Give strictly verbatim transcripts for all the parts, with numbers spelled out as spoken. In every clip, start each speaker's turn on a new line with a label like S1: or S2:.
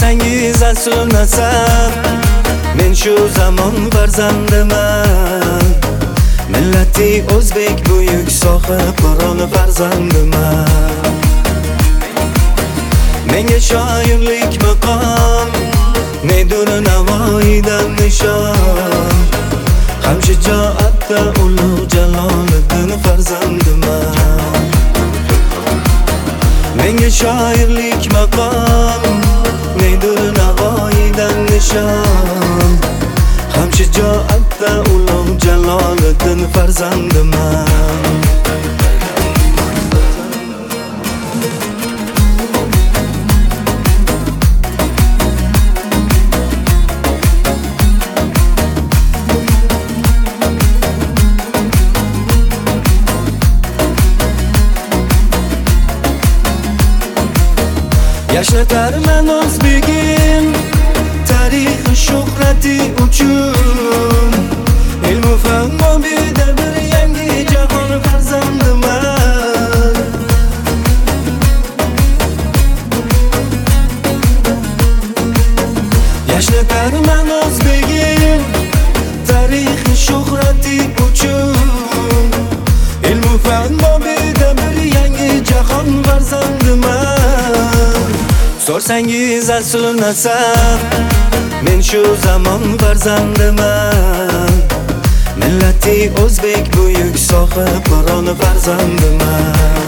S1: Sorsangiz asl nasab, men shu zamon farzandiman. Millati o'zbek buyuk sohib Qur'on farzandiman. Menga shoirlik maqom, nedur Navoiydan nishon. Ham shijoatda ulug' Jaloliddin farzandiman. Menga shoirlik maqom, nedur Navoiydan nishon. Ham shijoatda ulug' Jaloliddin farzandiman. Yashatarman o'zbegim tarixi shuhrati uchun. Ilmu fan mobida bir yangi jahon farzandiman. Yashatarman o'zbegim tarixi shuhrati uchun. Ilmu fan mobida bir yangi jahon farzandiman. Sorsangiz asl nasab, men shu zamon farzandiman. Millati o'zbek buyuk sohib Qur'on farzandiman.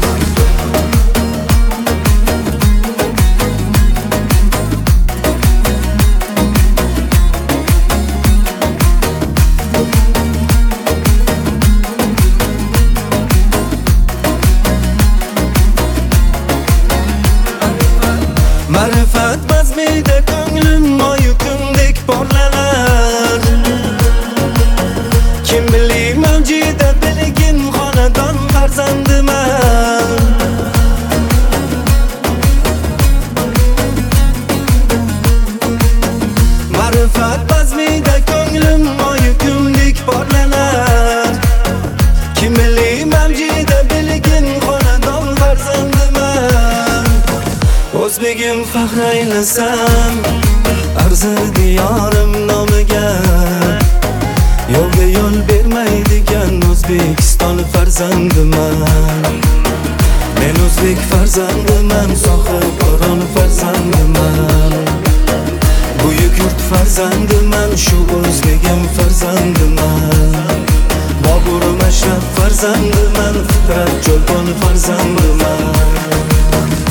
S1: Ma'rifat bazmida ko'nglim oyu kundek porlanar. Kim bilir mavjida bilgin xonadon farzandiman. Ma'rifat bazmida ko'nglim oyu kundek porlanar. Kim bilir mavjida bilgin xonadon farzandiman. O'zbegim faxr aylasam, arzir diyorim nomiga. Yo'lga yo'l bermaydigan O'zbekiston farzandiman. Men o'zbek farzandiman, sohib Qur'on farzandiman. Buyuk yurt farzandiman, shu o'zbegim farzandiman. Boburim ashraf farzandiman, fitrat cho'lpon farzandiman.